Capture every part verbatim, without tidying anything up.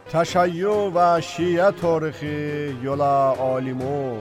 تشیع و شیعه تاریخی یولا عالمو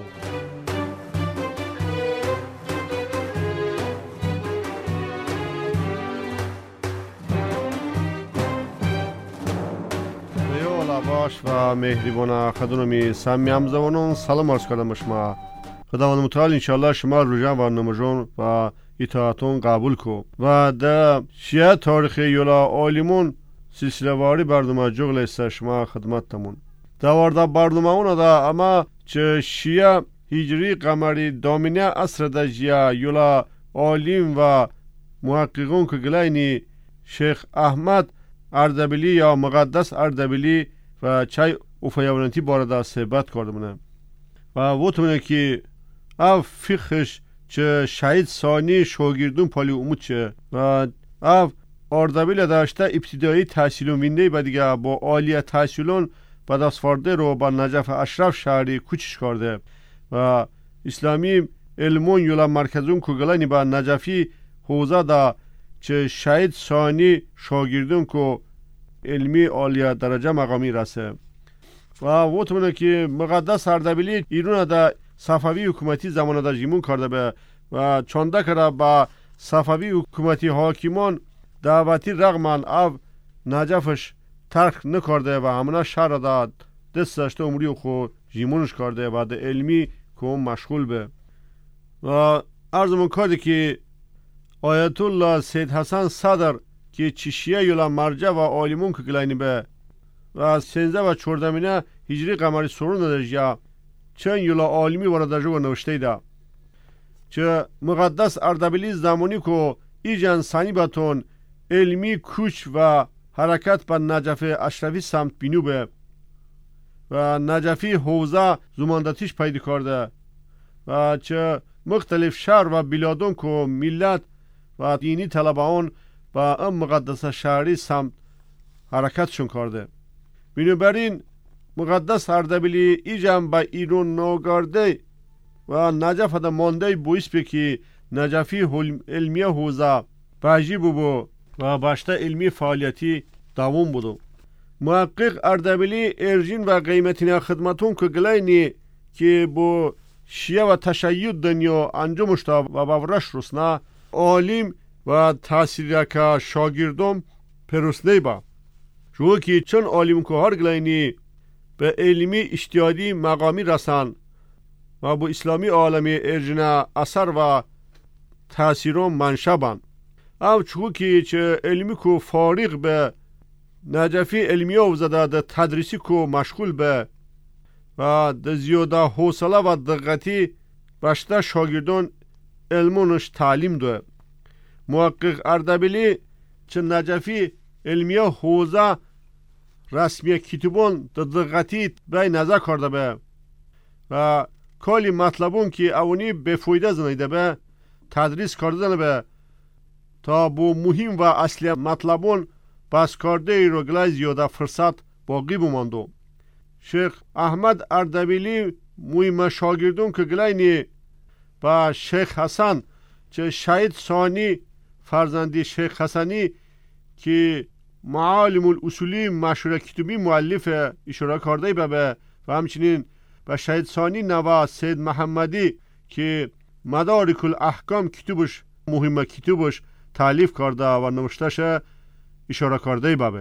یولا باش و مهربان خدونمی سمیم زوانون سلام عرض کردم شما. خداوند متعال انشالله شما روژان و نمجون و اطاعتون قبول کو و در شیعه تاریخی یولا عالمون سلسله واری برنامه جغل است شما خدمت تمون دوارده برنامه اون دا اما چه شیعه هجری قمری دامنه اصر دا جیا یولا عالم و محققون که گلینی شیخ احمد اردبیلی یا مقدس اردبیلی و چای افیاونتی بارده صحبت کردمونه و وطمونه که اف فقهش چه شهید ثانی شاگردون پالی امود چه و اف اردبیل داشته ابتدایی تحصیل و مینده و دیگه با عالیه تحصیلون بعد از فرده رو با نجف اشرف شهری کوچش کرده و اسلامی علمون یولا مرکزون کگلانی با نجفی حوزه دا چه شهید ثانی شاگردون کو علمی عالیه درجه مقامی رسه و وطمونه که مقدس اردبیلی ایرون دا صفوی حکومتی زمان دا جیمون کرده به و چانده کرده با صفوی حکومتی حاکمان دعوتی رغمان او نجفش ترک نکرده و همونه شهر داد دست داشته عمری خو جیمونش کرده و ده علمی که مشغول به و عرضمون کرده که آیت الله سید حسن صدر که چشیه یولا مرجع و عالمون که گلینی به و سنزه و چوردمینه هجری قمری سرون درجه چند یولا عالمی وردجه و نوشته ده چه مقدس اردبیلی زمانی که ایجان سانی باتون علمی کوچ و حرکت به نجف اشرفی سمت بینو به و نجفی حوزه زماندتیش پیدا کرده و چه مختلف شهر و بلادون که ملت و دینی طلبان و ام مقدس شهری سمت حرکتشون کرده. بنابراین مقدس اردبیلی ایجام با ایران نوگارده و نجف ده مانده بویس بکی نجفی علمی حوزه باجی بو و باشته علمی فعالیتی دوام بودو. محقق اردبیلی ارجین و قیمتین خدمتون که گلینی که با شیعه و تشیع دنیا انجامشتا و باورش رسنا عالم و تحصیل که شاگردم پرسنه با شو که چون عالم که هر گلینی به علمی اشتیادی مقامی رسن و با اسلامی عالمی ارجین اثر و تأثیرون منشبن او چو که چه علمی که فارغ به نجفی علمی او زده ده تدریسی که مشغول به و ده زیاده حوصله و دقتی بشته شاگردان علمونش تعلیم ده محقق اردبیلی چه نجفی علمی حوزه رسمی کتبون ده دقتی بای نظر کرده به و کلی مطلبون که اونی بفویده زنیده به تدریس کرده به تا بو مهم و اصلی مطلبون بس کرده ای رو گلای زیاده فرصت باقی بماندو. شیخ احمد اردبیلی مهم شاگردون که گلای نی با شیخ حسن چه شهید ثانی فرزندی شیخ حسنی که معالم الاصولی مشهور کتبی مؤلف اشاره کرده به و همچنین با شهید ثانی نوا سید محمدی که مدارک الاحکام کتبش مهم کتبش تالیف کرده و نوشتهش اشاره کرده بابه.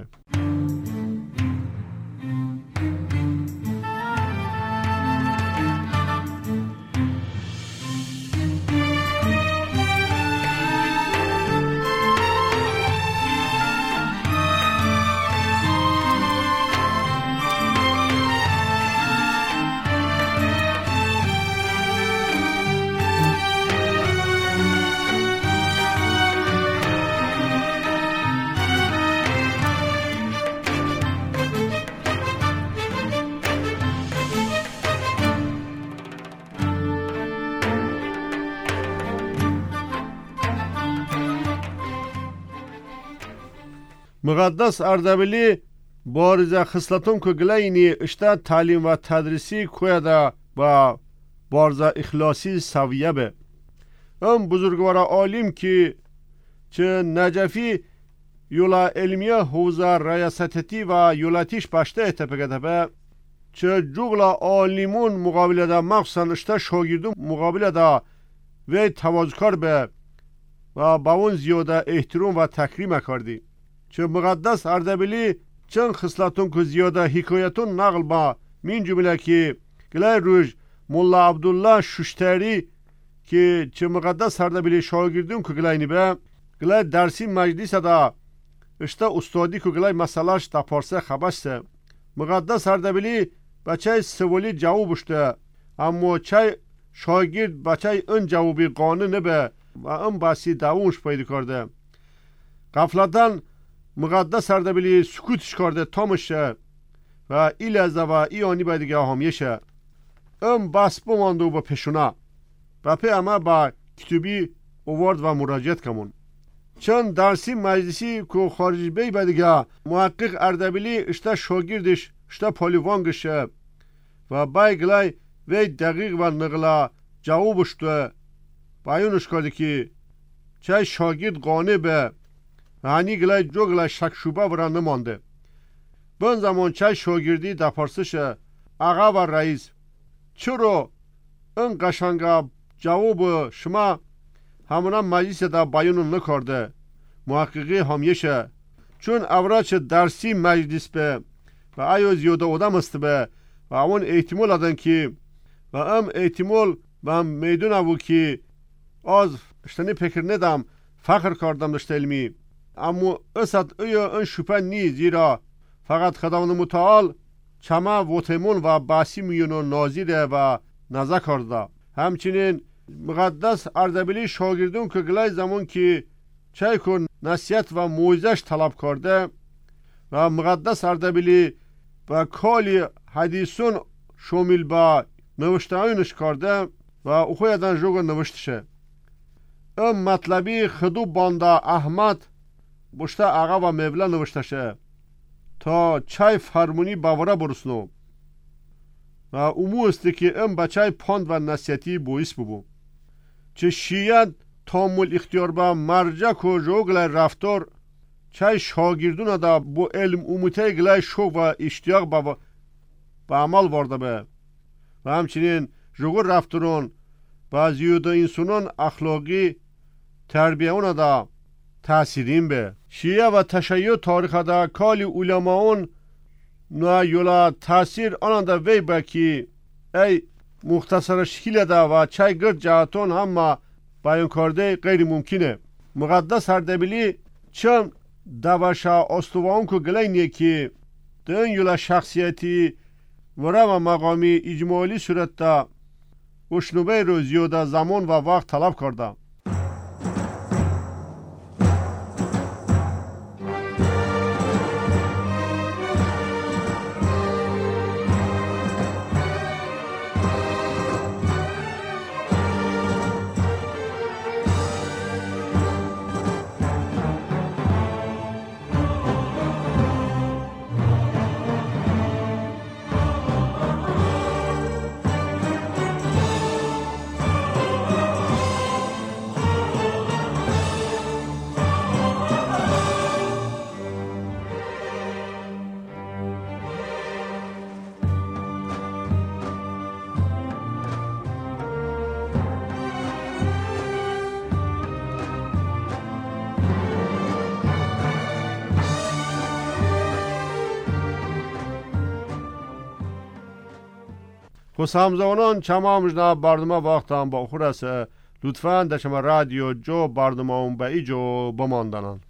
مقدس اردبیلی بارز خصلتون که گلینی اشته تعلیم و تدریسی کویده با بارز اخلاصی سویه به ام بزرگوار عالم که چه نجفی یولا علمیه حوزه ریاستتی و یولاتیش باشته تپه تپه چه جوگلا آلیمون مقابله دا مخصوصا اشتا شاگردون مقابله دا و توازکار به و با اون زیاده احترام و تکریم کردی. چه مقدس اردبیلی چند خصلتون که زیاده حکایتون نقل با من جمله که گلای روش مولا عبدالله ششتری که چه مقدس اردبیلی شاگردون که گلای نبه گلای درسی مجلس دا اشتا استادی که گلای مسئلهش تا پارسه خبسته مقدس اردبیلی بچه سوالی جواب بشته اما چه شاگرد بچه این جوابی قانه نبه و این باسی دوونش پیدا کرده غفلتاً مقدس اردبیلی سکوتش کرده تامشه و ای لحظه و ای آنی باید دیگه همیشه این بس بمانده و با پیشونه و پی اما با کتبی اوورد و مراجعت کمون چند درسی مجلسی که خارج بی باید دیگه محقق اردبیلی اشتا شاگردش اشتا پالیوانگشه و بای گلای وی دقیق و نقلا جوابش ده بایونش کرده که چه شاگرد قانه به هنی گلای جو گلای شک شوبه ورا نمانده بن زمان چه شاگردی در پرسش آقا و رئیس چرا این قشنگا جواب شما همونا مجلس در بایون نکرده محققی همیشه چون اوراچ درسی مجلس به و آیا زیاده آدم است به و اون احتمال دادن که و ام احتمال و هم میدون او که از اشتنی فکر ندم فخر کردم داشته علمی اما اصد ایا این شپه نی زیرا فقط خداوند متعال چمه و تیمون و باسی میونو نازیده و نزا کرده همچنین مقدس اردبیلی شاگردون که گلای زمان که چای کن نصیحت و موعظه‌اش طلب کرده و مقدس اردبیلی و کالی حدیثون شامل با نوشتهایونش کرده و اوخویدن جوگو نوشتشه ام مطلبی خدو بانده احمد بشته آقا و مولا نوشتشه تا چای فرمونی باوره برسنو و امو است که ام بچای پاند و نصیحتی بویس ببو چه شیعت تامل اختیار با مرجک و جوگل رفتار چای شاگردون دا با علم اموته گلای شوق و اشتیاق با, با عمل وارده به و همچنین جوگل رفتارون با زیوده انسانان اخلاقی تربیه اون دا تأثیرین به شیعه و تشیع تاریخ دا کالی علماون نوع یولا تأثیر آنان دا وی با که ای مختصر شکل دا و چای گرد جهتون هم بیان کرده غیر ممکنه مقدس اردبیلی چون دواشا استوان کو گلای نیه که دن یولا شخصیتی ورا و مقامی اجمالی صورت دا اشنوبه رو زیاده زمان و وقت طلب کرده خس همزمانان چما مجنا برنامه وقت هم با خور است لطفاً در شما رادیو جو برنامه اون به ایجو بماندنن